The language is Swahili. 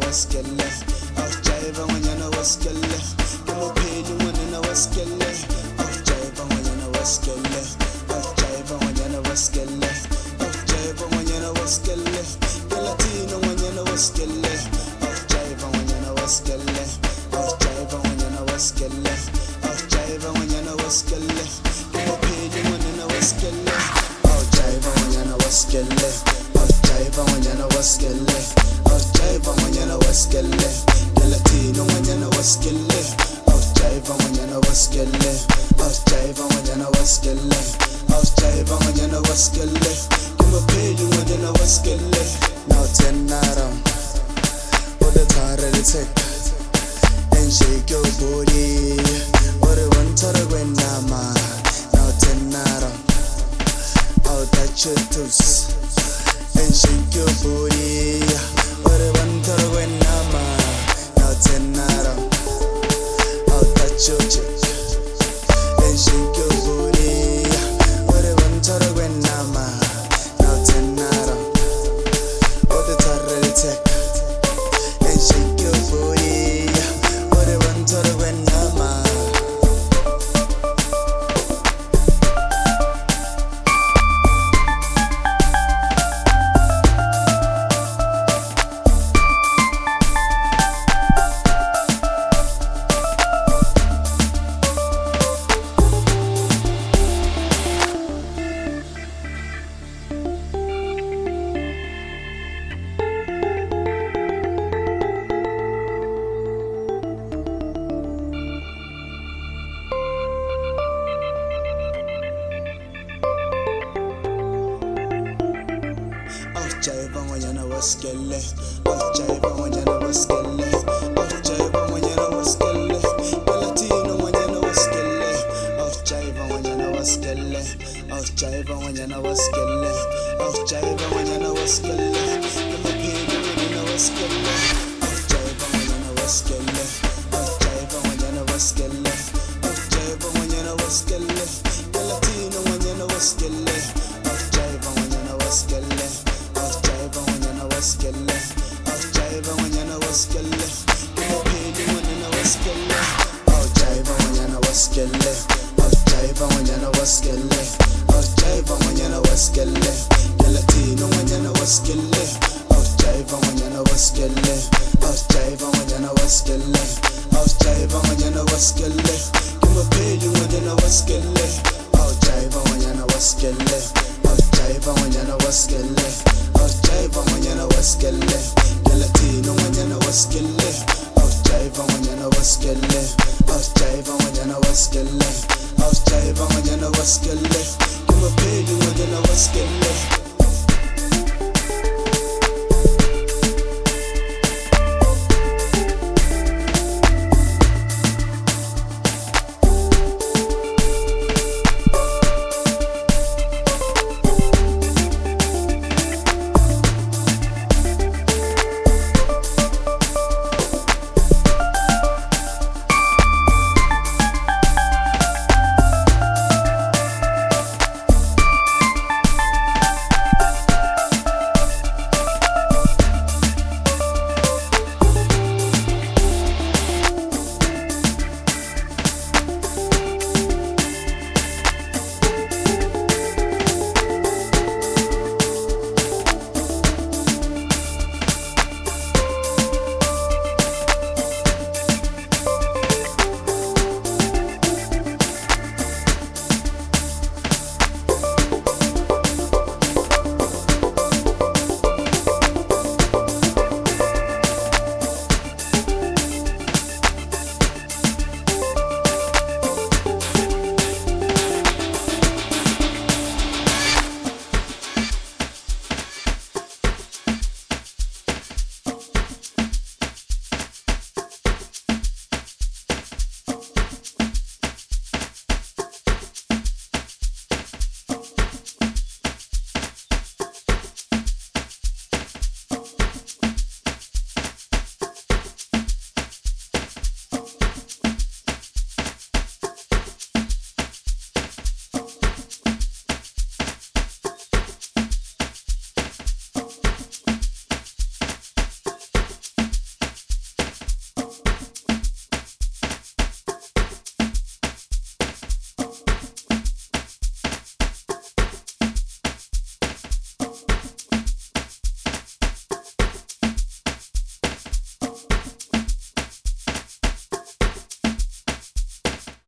waskele awujaiva ngonyana waskele kumupheli ngonyana waskele awujaiva ngonyana waskele awujaiva ngonyana waskele awujaiva ngonyana waskele Latino ngonyana waskele awujaiva ngonyana waskele awujaiva ngonyana waskele awujaiva ngonyana waskele kumupheli ngonyana waskele awujaiva ngonyana waskele awujaiva ngonyana waskele awujaiva ngonyana waskele Latino ngonyana waskele awujaiva ngonyana waskele awujaiva ngonyana waskele awujaiva ngonyana waskele kumupheli ngonyana waskele now 10 naira or the tire take and shake your body or the one tire when nama now 10 naira I'll touch your toes and shake your body or the one tire when nama now 10 naira I'll touch your chick and shake your body or the one tire when nama now 10 naira or the tire take and shake your body or the one tire when nama awujaiva ngonyana waskele awujaiva ngonyana waskele awujaiva ngonyana waskele Latino ngonyana waskele awujaiva ngonyana waskele awujaiva ngonyana waskele awujaiva ngonyana waskele kumupheli ngonyana waskele awujaiva ngonyana waskele awujaiva ngonyana waskele awujaiva ngonyana waskele Latino ngonyana waskele awujaiva ngonyana waskele awujaiva ngonyana waskele awujaiva ngonyana waskele kumupheli ngonyana waskele awujaiva ngonyana waskele awujaiva ngonyana waskele awujaiva ngonyana waskele Latino ngonyana waskele awujaiva ngonyana waskele awujaiva ngonyana waskele awujaiva ngonyana waskele kumupheli ngonyana waskele awujaiva ngonyana waskele awujaiva ngonyana waskele awujaiva ngonyana waskele Latino ngonyana waskele awujaiva ngonyana waskele awujaiva ngonyana waskele awujaiva ngonyana waskele